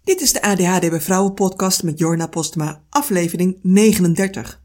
Dit is de ADHD bij Vrouwen podcast met Jorna Postma, aflevering 39.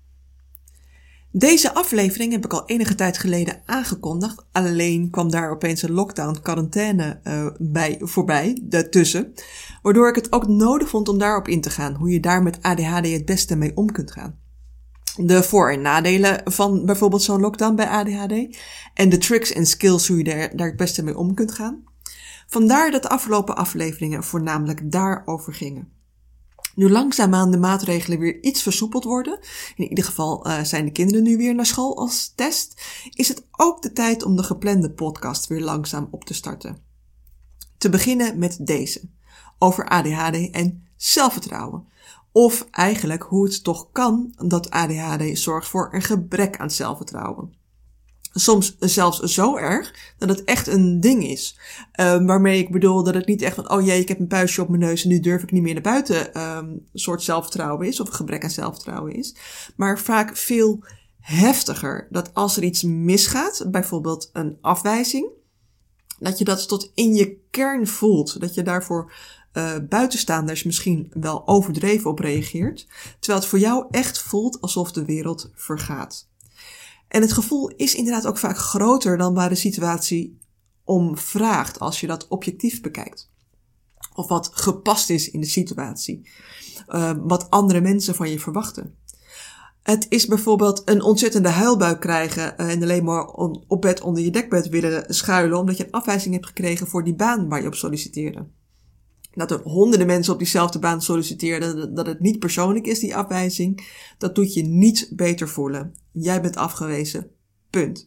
Deze aflevering heb ik al enige tijd geleden aangekondigd, alleen kwam daar opeens een lockdown quarantaine voorbij, daartussen, waardoor ik het ook nodig vond om daarop in te gaan, hoe je daar met ADHD het beste mee om kunt gaan. De voor- en nadelen van bijvoorbeeld zo'n lockdown bij ADHD en de tricks en skills hoe je daar het beste mee om kunt gaan. Vandaar dat de afgelopen afleveringen voornamelijk daarover gingen. Nu langzaamaan de maatregelen weer iets versoepeld worden, in ieder geval zijn de kinderen nu weer naar school als test, is het ook de tijd om de geplande podcast weer langzaam op te starten. Te beginnen met deze, over ADHD en zelfvertrouwen. Of eigenlijk hoe het toch kan dat ADHD zorgt voor een gebrek aan zelfvertrouwen. Soms zelfs zo erg dat het echt een ding is. Waarmee ik bedoel dat het niet echt van, oh jee, ik heb een puistje op mijn neus en nu durf ik niet meer naar buiten, een soort zelfvertrouwen is of een gebrek aan zelfvertrouwen is. Maar vaak veel heftiger. Dat als er iets misgaat, bijvoorbeeld een afwijzing, dat je dat tot in je kern voelt. Dat je daarvoor buitenstaanders misschien wel overdreven op reageert. Terwijl het voor jou echt voelt alsof de wereld vergaat. En het gevoel is inderdaad ook vaak groter dan waar de situatie om vraagt als je dat objectief bekijkt. Of wat gepast is in de situatie. Wat andere mensen van je verwachten. Het is bijvoorbeeld een ontzettende huilbui krijgen en alleen maar op bed onder je dekbed willen schuilen omdat je een afwijzing hebt gekregen voor die baan waar je op solliciteerde. Dat er honderden mensen op diezelfde baan solliciteerden, dat het niet persoonlijk is, die afwijzing, dat doet je niet beter voelen. Jij bent afgewezen. Punt.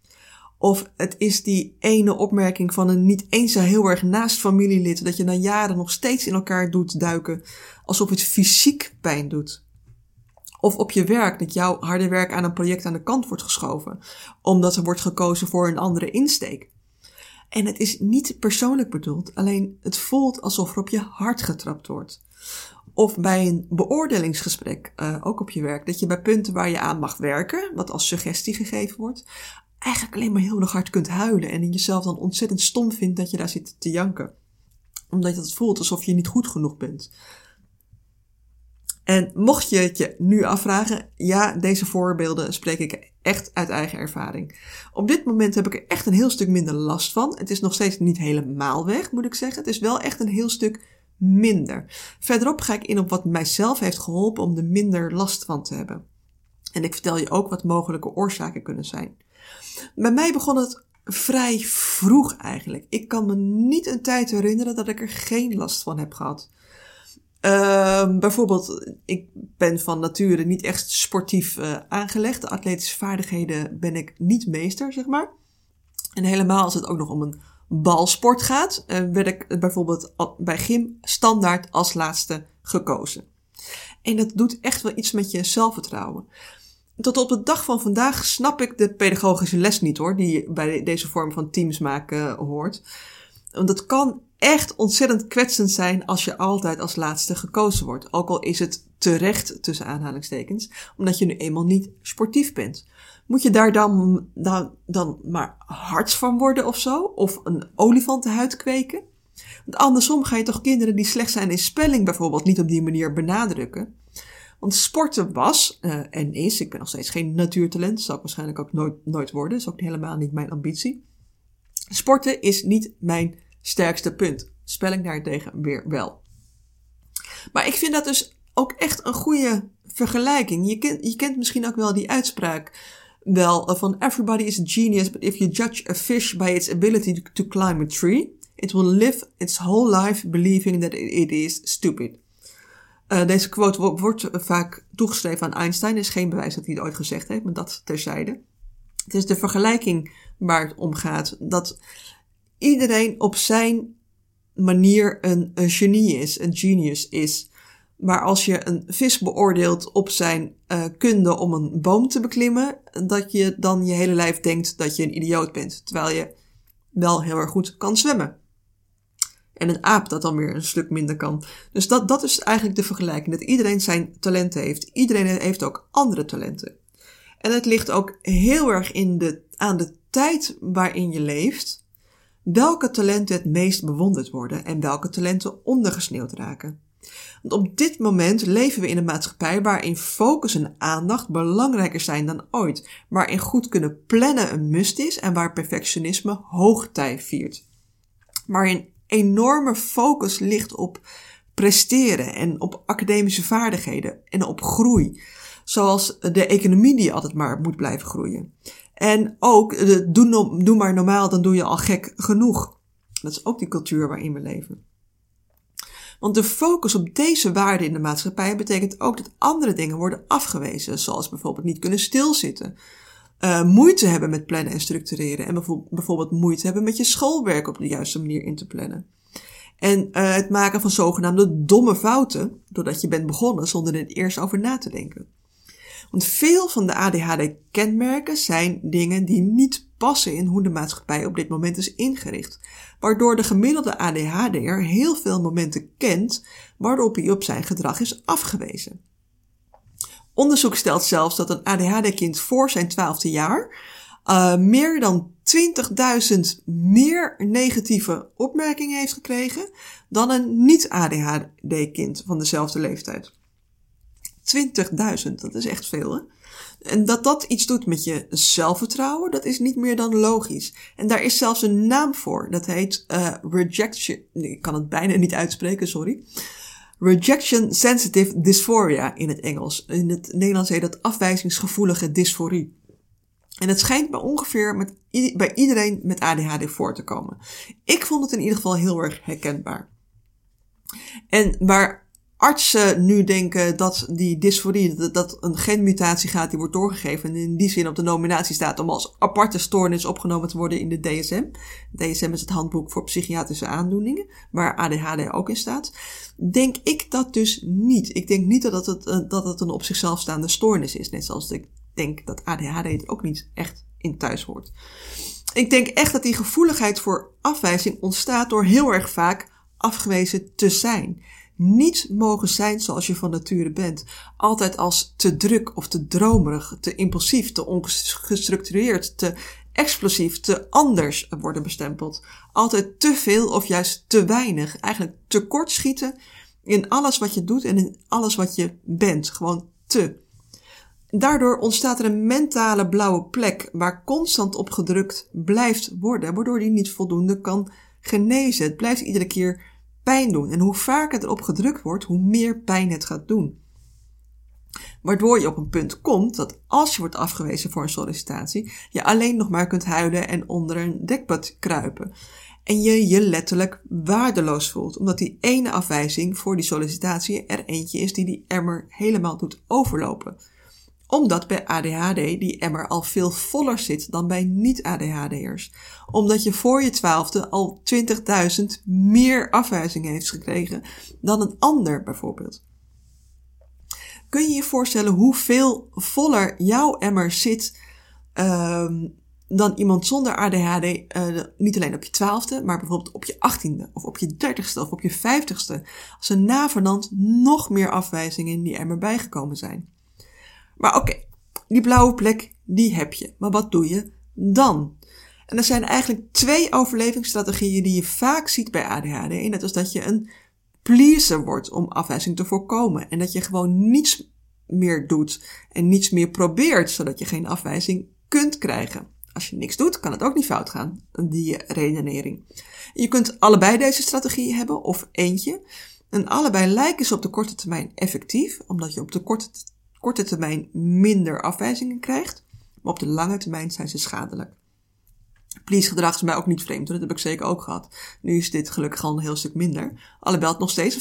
Of het is die ene opmerking van een niet eens zo heel erg naast familielid, dat je na jaren nog steeds in elkaar doet duiken, alsof het fysiek pijn doet. Of op je werk, dat jouw harde werk aan een project aan de kant wordt geschoven, omdat er wordt gekozen voor een andere insteek. En het is niet persoonlijk bedoeld, alleen het voelt alsof er op je hart getrapt wordt. Of bij een beoordelingsgesprek, ook op je werk, dat je bij punten waar je aan mag werken, wat als suggestie gegeven wordt, eigenlijk alleen maar heel erg hard kunt huilen en in jezelf dan ontzettend stom vindt dat je daar zit te janken. Omdat het voelt alsof je niet goed genoeg bent. En mocht je het je nu afvragen, ja, deze voorbeelden spreek ik echt uit eigen ervaring. Op dit moment heb ik er echt een heel stuk minder last van. Het is nog steeds niet helemaal weg, moet ik zeggen. Het is wel echt een heel stuk minder. Verderop ga ik in op wat mijzelf heeft geholpen om er minder last van te hebben. En ik vertel je ook wat mogelijke oorzaken kunnen zijn. Bij mij begon het vrij vroeg eigenlijk. Ik kan me niet een tijd herinneren dat ik er geen last van heb gehad. Bijvoorbeeld, ik ben van nature niet echt sportief aangelegd. De atletische vaardigheden ben ik niet meester, zeg maar. En helemaal als het ook nog om een balsport gaat, werd ik bijvoorbeeld bij gym standaard als laatste gekozen. En dat doet echt wel iets met je zelfvertrouwen. Tot op de dag van vandaag snap ik de pedagogische les niet hoor, die bij deze vorm van teams maken hoort. Want het kan echt ontzettend kwetsend zijn als je altijd als laatste gekozen wordt. Ook al is het terecht, tussen aanhalingstekens, omdat je nu eenmaal niet sportief bent. Moet je daar dan maar hard van worden of zo? Of een olifantenhuid kweken? Want andersom ga je toch kinderen die slecht zijn in spelling bijvoorbeeld niet op die manier benadrukken. Want sporten was en is, ik ben nog steeds geen natuurtalent, zal ik waarschijnlijk ook nooit worden, dat is ook helemaal niet mijn ambitie. Sporten is niet mijn sterkste punt. Spelling daartegen weer wel. Maar ik vind dat dus ook echt een goede vergelijking. Je kent misschien ook wel die uitspraak wel van everybody is a genius, but if you judge a fish by its ability to climb a tree, it will live its whole life believing that it is stupid. Deze quote wordt vaak toegeschreven aan Einstein. Er is geen bewijs dat hij het ooit gezegd heeft, maar dat terzijde. Het is de vergelijking waar het om gaat. Dat iedereen op zijn manier een genie is, een genius is. Maar als je een vis beoordeelt op zijn kunde om een boom te beklimmen, dat je dan je hele lijf denkt dat je een idioot bent. Terwijl je wel heel erg goed kan zwemmen. En een aap dat dan weer een stuk minder kan. Dus dat is eigenlijk de vergelijking. Dat iedereen zijn talenten heeft. Iedereen heeft ook andere talenten. En het ligt ook heel erg aan de tijd waarin je leeft. welke talenten het meest bewonderd worden en welke talenten ondergesneeuwd raken. Want op dit moment leven we in een maatschappij waarin focus en aandacht belangrijker zijn dan ooit, waarin goed kunnen plannen een must is en waar perfectionisme hoogtij viert. Waarin enorme focus ligt op presteren en op academische vaardigheden en op groei. Zoals de economie die altijd maar moet blijven groeien. En ook, doe maar normaal, dan doe je al gek genoeg. Dat is ook die cultuur waarin we leven. Want de focus op deze waarden in de maatschappij betekent ook dat andere dingen worden afgewezen. Zoals bijvoorbeeld niet kunnen stilzitten. Moeite hebben met plannen en structureren. En bijvoorbeeld moeite hebben met je schoolwerk op de juiste manier in te plannen. En het maken van zogenaamde domme fouten, doordat je bent begonnen zonder er eerst over na te denken. Want veel van de ADHD-kenmerken zijn dingen die niet passen in hoe de maatschappij op dit moment is ingericht. Waardoor de gemiddelde ADHD'er heel veel momenten kent waarop hij op zijn gedrag is afgewezen. Onderzoek stelt zelfs dat een ADHD-kind voor zijn 12e jaar meer dan 20.000 meer negatieve opmerkingen heeft gekregen dan een niet-ADHD-kind van dezelfde leeftijd. 20.000, dat is echt veel, hè? En dat iets doet met je zelfvertrouwen, dat is niet meer dan logisch. En daar is zelfs een naam voor. Dat heet rejection. Nee, ik kan het bijna niet uitspreken, sorry. Rejection sensitive dysphoria in het Engels. In het Nederlands heet dat afwijzingsgevoelige dysforie. En het schijnt bij ongeveer bij iedereen met ADHD voor te komen. Ik vond het in ieder geval heel erg herkenbaar. En waar artsen nu denken dat die dysforie, dat een genmutatie gaat die wordt doorgegeven en in die zin op de nominatie staat om als aparte stoornis opgenomen te worden in de DSM. DSM is het handboek voor psychiatrische aandoeningen, waar ADHD ook in staat. Denk ik dat dus niet. Ik denk niet dat het een op zichzelf staande stoornis is, net zoals ik denk dat ADHD het ook niet echt in thuis hoort. Ik denk echt dat die gevoeligheid voor afwijzing ontstaat door heel erg vaak afgewezen te zijn. Niet mogen zijn zoals je van nature bent. Altijd als te druk of te dromerig, te impulsief, te ongestructureerd, te explosief, te anders worden bestempeld. Altijd te veel of juist te weinig. Eigenlijk tekortschieten in alles wat je doet en in alles wat je bent. Gewoon te. Daardoor ontstaat er een mentale blauwe plek waar constant op gedrukt blijft worden, waardoor die niet voldoende kan genezen. Het blijft iedere keer pijn doen. En hoe vaker erop gedrukt wordt, hoe meer pijn het gaat doen. Waardoor je op een punt komt dat als je wordt afgewezen voor een sollicitatie, je alleen nog maar kunt huilen en onder een dekbed kruipen. En je je letterlijk waardeloos voelt, omdat die ene afwijzing voor die sollicitatie er eentje is die emmer helemaal doet overlopen. Omdat bij ADHD die emmer al veel voller zit dan bij niet-ADHD'ers. Omdat je voor je 12e al 20.000 meer afwijzingen heeft gekregen dan een ander bijvoorbeeld. Kun je je voorstellen hoeveel voller jouw emmer zit dan iemand zonder ADHD, niet alleen op je 12e, maar bijvoorbeeld op je 18e of op je 30ste of op je 50ste. Als er navenant nog meer afwijzingen in die emmer bijgekomen zijn. Maar oké, die blauwe plek, die heb je. Maar wat doe je dan? En er zijn eigenlijk 2 overlevingsstrategieën die je vaak ziet bij ADHD. En dat is dat je een pleaser wordt om afwijzing te voorkomen. En dat je gewoon niets meer doet en niets meer probeert, zodat je geen afwijzing kunt krijgen. Als je niks doet, kan het ook niet fout gaan, die redenering. Je kunt allebei deze strategieën hebben, of eentje. En allebei lijken ze op de korte termijn effectief, omdat je op de korte termijn minder afwijzingen krijgt, maar op de lange termijn zijn ze schadelijk. Please gedrag is mij ook niet vreemd, dat heb ik zeker ook gehad. Nu is dit gelukkig al een heel stuk minder. Alhoewel het nog steeds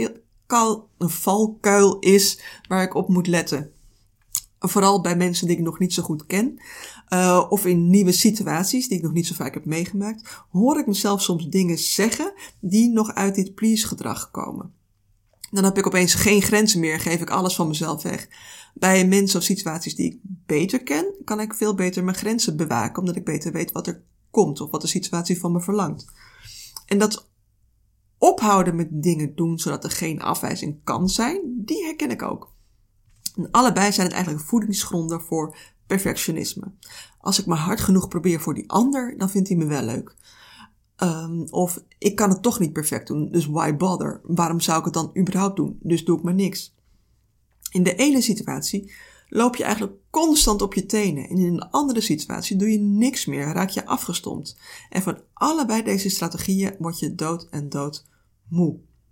een valkuil is waar ik op moet letten. Vooral bij mensen die ik nog niet zo goed ken, of in nieuwe situaties die ik nog niet zo vaak heb meegemaakt, hoor ik mezelf soms dingen zeggen die nog uit dit please gedrag komen. Dan heb ik opeens geen grenzen meer, geef ik alles van mezelf weg. Bij mensen of situaties die ik beter ken, kan ik veel beter mijn grenzen bewaken, omdat ik beter weet wat er komt of wat de situatie van me verlangt. En dat ophouden met dingen doen, zodat er geen afwijzing kan zijn, die herken ik ook. En allebei zijn het eigenlijk voedingsgronden voor perfectionisme. Als ik maar hard genoeg probeer voor die ander, dan vindt hij me wel leuk. Of ik kan het toch niet perfect doen, dus why bother? Waarom zou ik het dan überhaupt doen? Dus doe ik maar niks. In de ene situatie loop je eigenlijk constant op je tenen. En in een andere situatie doe je niks meer, raak je afgestompt. En van allebei deze strategieën word je dood en dood moe.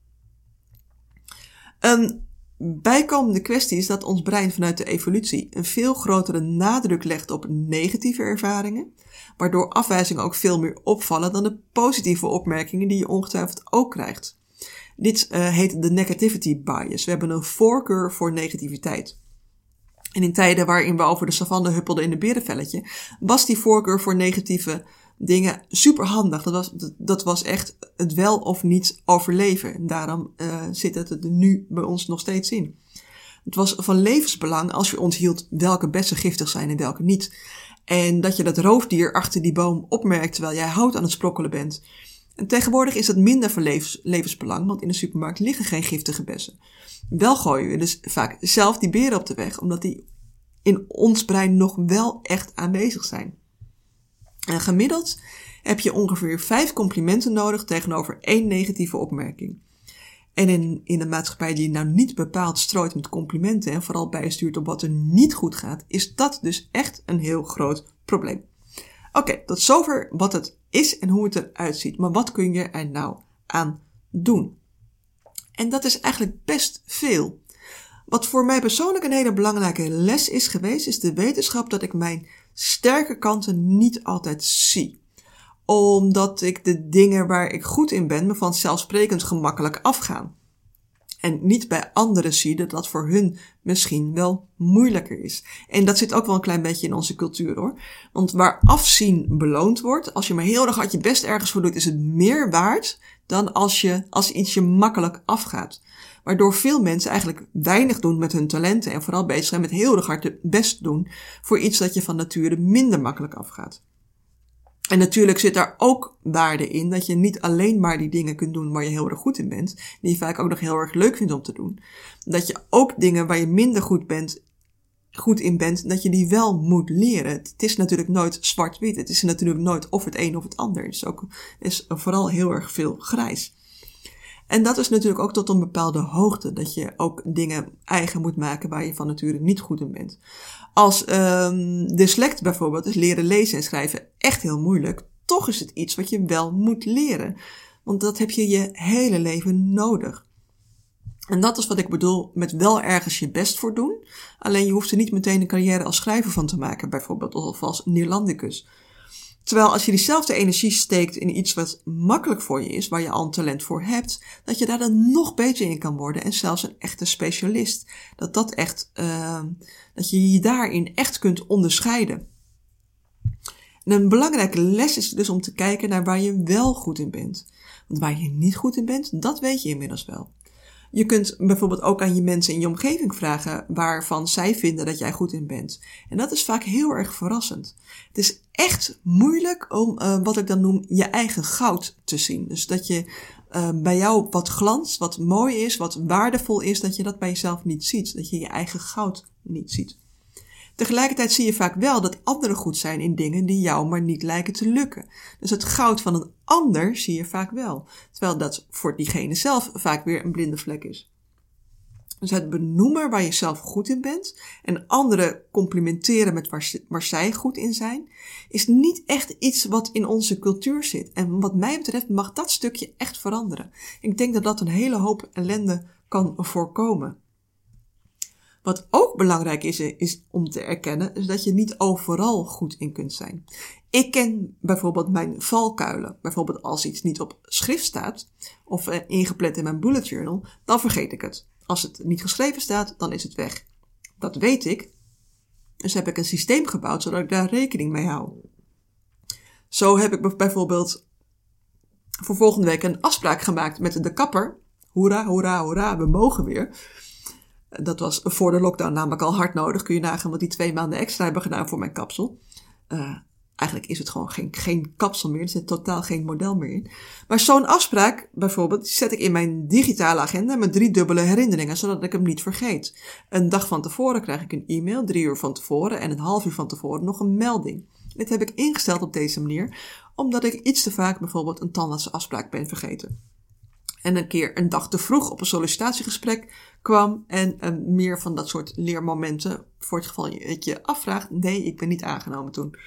Een bijkomende kwestie is dat ons brein vanuit de evolutie een veel grotere nadruk legt op negatieve ervaringen, waardoor afwijzingen ook veel meer opvallen dan de positieve opmerkingen die je ongetwijfeld ook krijgt. Dit heet de negativity bias. We hebben een voorkeur voor negativiteit. En in tijden waarin we over de savanne huppelden in een berenvelletje, was die voorkeur voor negatieve dingen superhandig. Dat was echt het wel of niet overleven. En daarom zit het er nu bij ons nog steeds in. Het was van levensbelang als je onthield welke bessen giftig zijn en welke niet. En dat je dat roofdier achter die boom opmerkt terwijl jij hout aan het sprokkelen bent. En tegenwoordig is dat minder van levensbelang, want in de supermarkt liggen geen giftige bessen. Wel gooien we dus vaak zelf die beren op de weg, omdat die in ons brein nog wel echt aanwezig zijn. En gemiddeld heb je ongeveer 5 complimenten nodig tegenover 1 negatieve opmerking. En in een maatschappij die nou niet bepaald strooit met complimenten en vooral bijstuurt op wat er niet goed gaat, is dat dus echt een heel groot probleem. Oké, tot zover wat het is en hoe het eruit ziet. Maar wat kun je er nou aan doen? En dat is eigenlijk best veel. Wat voor mij persoonlijk een hele belangrijke les is geweest, is de wetenschap dat ik mijn sterke kanten niet altijd zie. Omdat ik de dingen waar ik goed in ben me vanzelfsprekend gemakkelijk afgaan. En niet bij anderen zie dat dat voor hun misschien wel moeilijker is. En dat zit ook wel een klein beetje in onze cultuur hoor. Want waar afzien beloond wordt, als je maar heel erg hard je best ergens voor doet, is het meer waard dan als iets je makkelijk afgaat. Waardoor veel mensen eigenlijk weinig doen met hun talenten en vooral bezig zijn met heel erg hard het best doen voor iets dat je van nature minder makkelijk afgaat. En natuurlijk zit daar ook waarde in dat je niet alleen maar die dingen kunt doen waar je heel erg goed in bent, die je vaak ook nog heel erg leuk vindt om te doen. Dat je ook dingen waar je minder goed in bent, dat je die wel moet leren. Het is natuurlijk nooit zwart-wit. Het is natuurlijk nooit of het een of het ander. Het is vooral heel erg veel grijs. En dat is natuurlijk ook tot een bepaalde hoogte, dat je ook dingen eigen moet maken waar je van nature niet goed in bent. Als dyslect bijvoorbeeld is leren lezen en schrijven echt heel moeilijk, toch is het iets wat je wel moet leren. Want dat heb je je hele leven nodig. En dat is wat ik bedoel met wel ergens je best voor doen. Alleen je hoeft er niet meteen een carrière als schrijver van te maken, bijvoorbeeld, of als Neerlandicus. Terwijl als je diezelfde energie steekt in iets wat makkelijk voor je is, waar je al een talent voor hebt, dat je daar dan nog beter in kan worden en zelfs een echte specialist. Dat je je daarin echt kunt onderscheiden. En een belangrijke les is dus om te kijken naar waar je wel goed in bent. Want waar je niet goed in bent, dat weet je inmiddels wel. Je kunt bijvoorbeeld ook aan je mensen in je omgeving vragen waarvan zij vinden dat jij goed in bent. En dat is vaak heel erg verrassend. Het is echt moeilijk om wat ik dan noem je eigen goud te zien. Dus dat je bij jou wat glans, wat mooi is, wat waardevol is, dat je dat bij jezelf niet ziet. Dat je je eigen goud niet ziet. Tegelijkertijd zie je vaak wel dat anderen goed zijn in dingen die jou maar niet lijken te lukken. Dus het goud van een ander zie je vaak wel. Terwijl dat voor diegene zelf vaak weer een blinde vlek is. Dus het benoemen waar je zelf goed in bent en anderen complimenteren met waar zij goed in zijn, is niet echt iets wat in onze cultuur zit. En wat mij betreft mag dat stukje echt veranderen. Ik denk dat dat een hele hoop ellende kan voorkomen. Wat ook belangrijk is om te erkennen, is dat je niet overal goed in kunt zijn. Ik ken bijvoorbeeld mijn valkuilen. Bijvoorbeeld als iets niet op schrift staat of ingepland in mijn bullet journal, dan vergeet ik het. Als het niet geschreven staat, dan is het weg. Dat weet ik. Dus heb ik een systeem gebouwd zodat ik daar rekening mee hou. Zo heb ik bijvoorbeeld voor volgende week een afspraak gemaakt met de kapper. Hoera, hoera, hoera, we mogen weer. Dat was voor de lockdown namelijk al hard nodig. Kun je nagaan wat die 2 maanden extra hebben gedaan voor mijn kapsel. Eigenlijk is het gewoon geen kapsel meer. Er zit totaal geen model meer in. Maar zo'n afspraak bijvoorbeeld zet ik in mijn digitale agenda met 3 dubbele herinneringen, zodat ik hem niet vergeet. Een dag van tevoren krijg ik een e-mail, 3 uur van tevoren en een half uur van tevoren nog een melding. Dit heb ik ingesteld op deze manier, omdat ik iets te vaak bijvoorbeeld een tandartsafspraak ben vergeten. En een keer een dag te vroeg op een sollicitatiegesprek kwam en meer van dat soort leermomenten voor het geval dat je afvraagt, nee, ik ben niet aangenomen toen.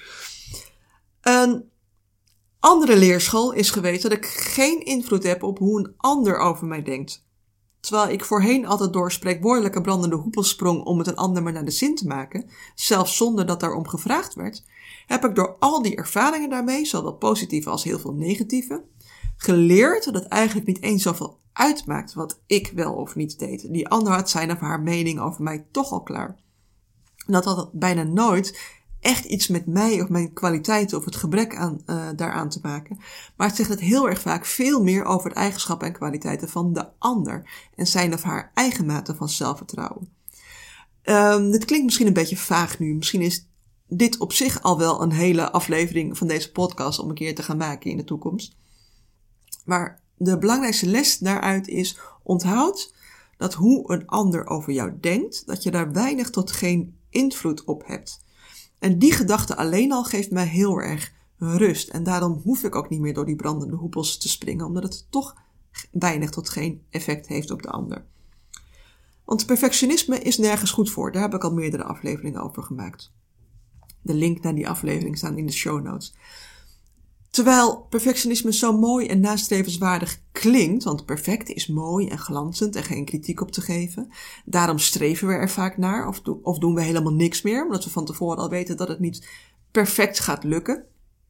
Een andere leerschool is geweest dat ik geen invloed heb op hoe een ander over mij denkt. Terwijl ik voorheen altijd door spreekwoordelijke brandende hoepels sprong om het een ander maar naar de zin te maken, zelfs zonder dat daarom gevraagd werd, heb ik door al die ervaringen daarmee, zowel positieve als heel veel negatieve, geleerd dat het eigenlijk niet eens zoveel uitmaakt wat ik wel of niet deed. Die ander had zijn of haar mening over mij toch al klaar. En dat had bijna nooit echt iets met mij of mijn kwaliteiten of het gebrek aan daaraan te maken. Maar het zegt het heel erg vaak veel meer over de eigenschappen en kwaliteiten van de ander en zijn of haar eigen mate van zelfvertrouwen. Dit klinkt misschien een beetje vaag nu. Misschien is dit op zich al wel een hele aflevering van deze podcast om een keer te gaan maken in de toekomst. Maar de belangrijkste les daaruit is, onthoud dat hoe een ander over jou denkt, dat je daar weinig tot geen invloed op hebt. En die gedachte alleen al geeft mij heel erg rust. En daarom hoef ik ook niet meer door die brandende hoepels te springen, omdat het toch weinig tot geen effect heeft op de ander. Want perfectionisme is nergens goed voor. Daar heb ik al meerdere afleveringen over gemaakt. De link naar die aflevering staan in de show notes. Terwijl perfectionisme zo mooi en nastrevenswaardig klinkt, want perfect is mooi en glanzend en geen kritiek op te geven. Daarom streven we er vaak naar of doen we helemaal niks meer, omdat we van tevoren al weten dat het niet perfect gaat lukken.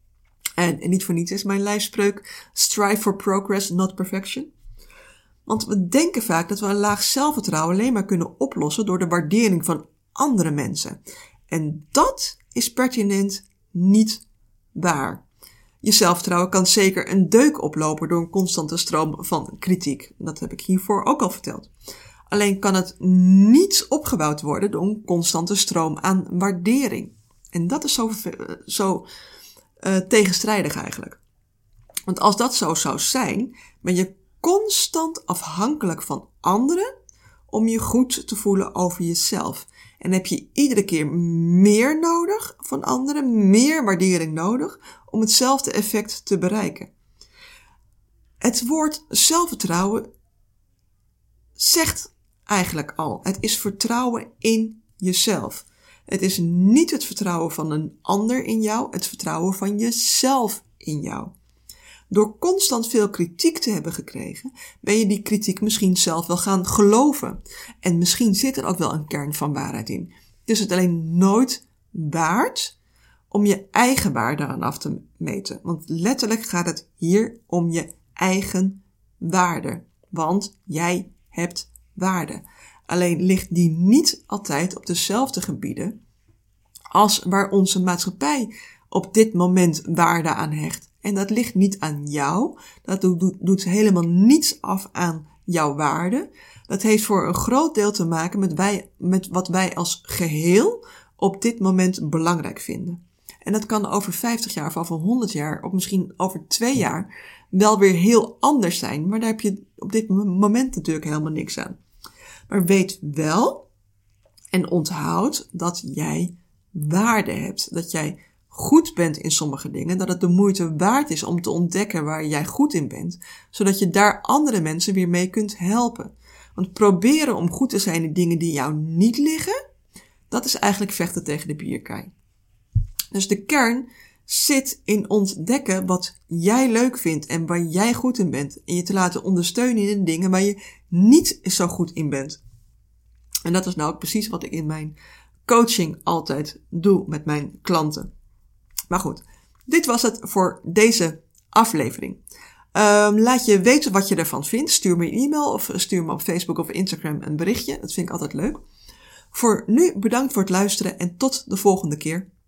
En niet voor niets is mijn lijfspreuk, strive for progress, not perfection. Want we denken vaak dat we een laag zelfvertrouwen alleen maar kunnen oplossen door de waardering van andere mensen. En dat is pertinent niet waar. Je zelfvertrouwen kan zeker een deuk oplopen door een constante stroom van kritiek. Dat heb ik hiervoor ook al verteld. Alleen kan het niet opgebouwd worden door een constante stroom aan waardering. En dat is zo tegenstrijdig eigenlijk. Want als dat zo zou zijn, ben je constant afhankelijk van anderen om je goed te voelen over jezelf. En heb je iedere keer meer nodig van anderen, meer waardering nodig om hetzelfde effect te bereiken. Het woord zelfvertrouwen zegt eigenlijk al, het is vertrouwen in jezelf. Het is niet het vertrouwen van een ander in jou, het vertrouwen van jezelf in jou. Door constant veel kritiek te hebben gekregen, ben je die kritiek misschien zelf wel gaan geloven. En misschien zit er ook wel een kern van waarheid in. Het is het alleen nooit waard om je eigen waarde aan af te meten. Want letterlijk gaat het hier om je eigen waarde. Want jij hebt waarde. Alleen ligt die niet altijd op dezelfde gebieden als waar onze maatschappij op dit moment waarde aan hecht. En dat ligt niet aan jou. Dat doet helemaal niets af aan jouw waarde. Dat heeft voor een groot deel te maken met wat wij als geheel op dit moment belangrijk vinden. En dat kan over 50 jaar of over 100 jaar of misschien over 2 jaar wel weer heel anders zijn. Maar daar heb je op dit moment natuurlijk helemaal niks aan. Maar weet wel en onthoud dat jij waarde hebt. Dat jij goed bent in sommige dingen, dat het de moeite waard is om te ontdekken waar jij goed in bent, zodat je daar andere mensen weer mee kunt helpen. Want proberen om goed te zijn in dingen die jou niet liggen, dat is eigenlijk vechten tegen de bierkaai. Dus de kern zit in ontdekken wat jij leuk vindt en waar jij goed in bent en je te laten ondersteunen in de dingen waar je niet zo goed in bent. En dat is nou ook precies wat ik in mijn coaching altijd doe met mijn klanten. Maar goed, dit was het voor deze aflevering. Laat je weten wat je ervan vindt. Stuur me een e-mail of stuur me op Facebook of Instagram een berichtje. Dat vind ik altijd leuk. Voor nu bedankt voor het luisteren en tot de volgende keer.